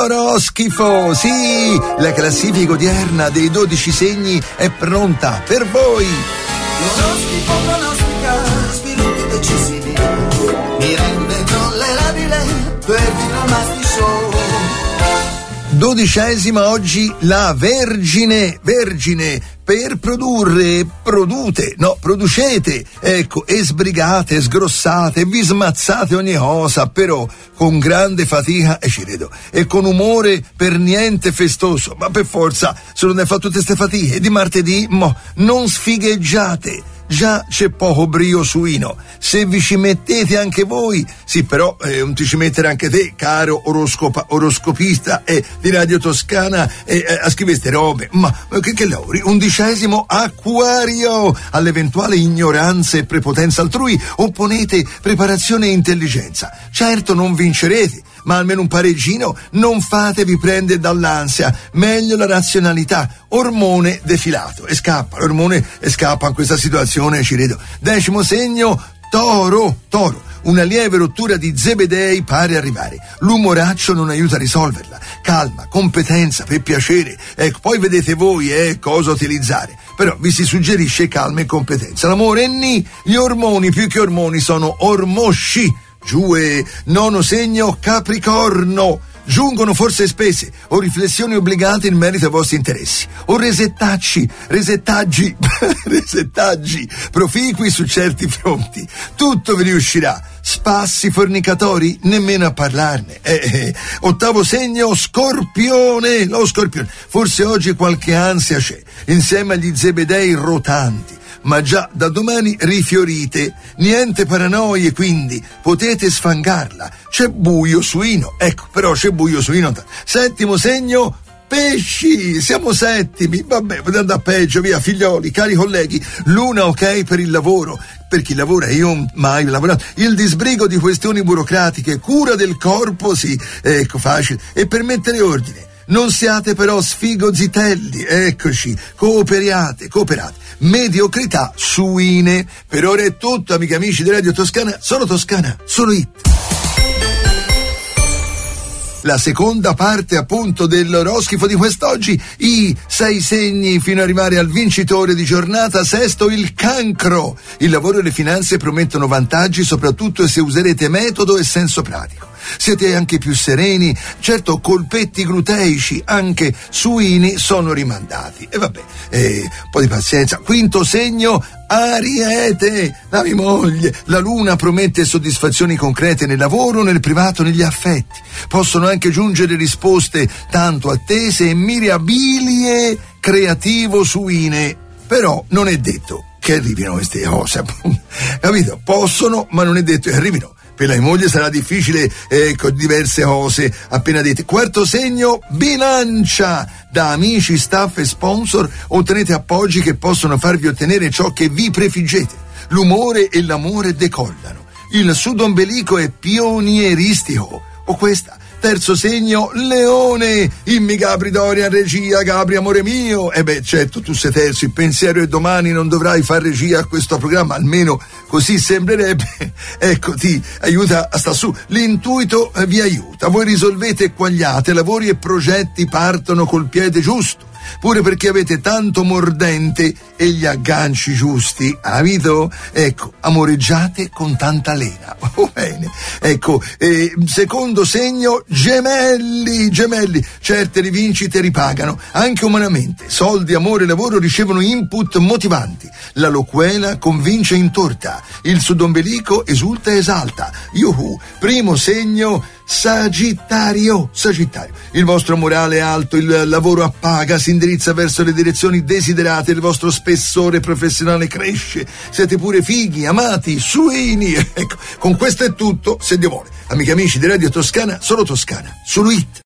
L'oroscifo, sì, la classifica odierna dei 12 segni è pronta per voi. L'oroscifo pronostica sviluppi decisivi, mi rende tollerabile per Diplomasti Show. 12ª oggi la Vergine, per produrre, producete, ecco, e sbrigate, sgrossate, vi smazzate ogni cosa, però con grande fatica, e ci credo, e con umore per niente festoso, ma per forza, se non ne fa tutte ste fatiche, di martedì, non sfigheggiate. Già c'è poco brio suino, se vi ci mettete anche voi, sì, però non ti ci mettere anche te, caro oroscopista di Radio Toscana, a scrivere ste robe, ma che lavori? 11° Acquario, all'eventuale ignoranza e prepotenza altrui opponete preparazione e intelligenza. Certo non vincerete, ma almeno un pareggino non fatevi prendere dall'ansia, meglio la razionalità, ormone defilato, e scappa, l'ormone scappa in questa situazione, ci credo. 10° segno, Toro, una lieve rottura di Zebedei pare arrivare, l'umoraccio non aiuta a risolverla, calma, competenza, per piacere, ecco, poi vedete voi cosa utilizzare, però vi si suggerisce calma e competenza. L'amore è gli ormoni più che ormoni sono ormosci. Giù, 9° segno, Capricorno, giungono forse spese o riflessioni obbligate in merito ai vostri interessi o resettaggi proficui su certi fronti. Tutto vi riuscirà. Spassi, fornicatori, nemmeno a parlarne. 8° segno, Scorpione, lo Scorpione, forse oggi qualche ansia c'è insieme agli Zebedei rotanti, ma già da domani rifiorite, niente paranoie, quindi potete sfangarla. C'è buio suino, ecco, però c'è buio suino. 7° segno, Pesci, siamo settimi, vabbè, potete andare peggio, via, figlioli, cari colleghi. Luna ok per il lavoro, per chi lavora, io mai lavorato, il disbrigo di questioni burocratiche, cura del corpo, sì, ecco, facile, e per mettere ordine. Non siate però sfigozitelli, eccoci, cooperate. Mediocrità suine. Per ora è tutto, amici amici di Radio Toscana, solo hit. La seconda parte appunto dell'oroscifo di quest'oggi, i 6 segni fino ad arrivare al vincitore di giornata. 6° il Cancro, il lavoro e le finanze promettono vantaggi, soprattutto se userete metodo e senso pratico. Siete anche più sereni, certo colpetti gluteici, anche suini, sono rimandati. E vabbè, un po' di pazienza. 5° segno, Ariete, la mia moglie, la luna promette soddisfazioni concrete nel lavoro, nel privato, negli affetti. Possono anche giungere risposte tanto attese e mirabilie creativo suine, però non è detto che arrivino queste cose, capito? Possono, ma non è detto che arrivino. Per la moglie sarà difficile, con diverse cose appena dette. 4° segno, Bilancia, da amici, staff e sponsor ottenete appoggi che possono farvi ottenere ciò che vi prefiggete. L'umore e l'amore decollano. Il sudombelico è pionieristico, o questa. 3° segno, Leone, immi Gabri Dorian regia, Gabri amore mio. Certo, tu sei terzo, il pensiero è domani, non dovrai far regia a questo programma, almeno così sembrerebbe. Ecco, ti aiuta a sta su, l'intuito vi aiuta, voi risolvete quagliate, lavori e progetti partono col piede giusto, pure perché avete tanto mordente e gli agganci giusti, capito? Ecco, amoreggiate con tanta lena. Bene. Ecco, 2° segno, Gemelli, certe rivincite ripagano, anche umanamente. Soldi, amore e lavoro ricevono input motivanti. La loquela convince in torta, il sudombelico esulta e esalta. Yuhu. 1° segno, Sagittario, il vostro morale è alto, il lavoro appaga, si indirizza verso le direzioni desiderate, il vostro spessore professionale cresce, siete pure fighi, amati, suini. Ecco, con questo è tutto, se Dio vuole. Amici amici di Radio Toscana, solo hit.